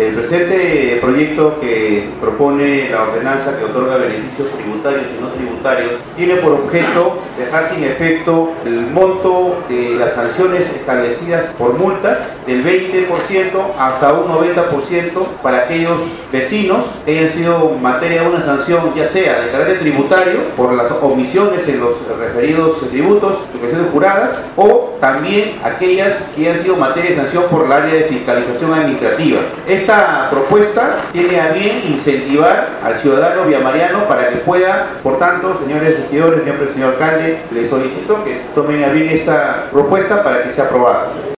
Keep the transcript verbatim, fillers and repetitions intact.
El presente proyecto que propone la ordenanza que otorga beneficios tributarios y no tributarios tiene por objeto dejar sin efecto el monto de las sanciones establecidas por multas del veinte por ciento hasta un noventa por ciento para aquellos vecinos que hayan sido materia de una sanción, ya sea de carácter tributario por las omisiones en los referidos tributos, sujeciones juradas, o también aquellas que hayan sido materia de sanción por el área de fiscalización administrativa. Esta propuesta tiene a bien incentivar al ciudadano villamariano para que pueda, por tanto, señores regidores, señor, señor alcalde, les solicito que tomen a bien esta propuesta para que sea aprobada.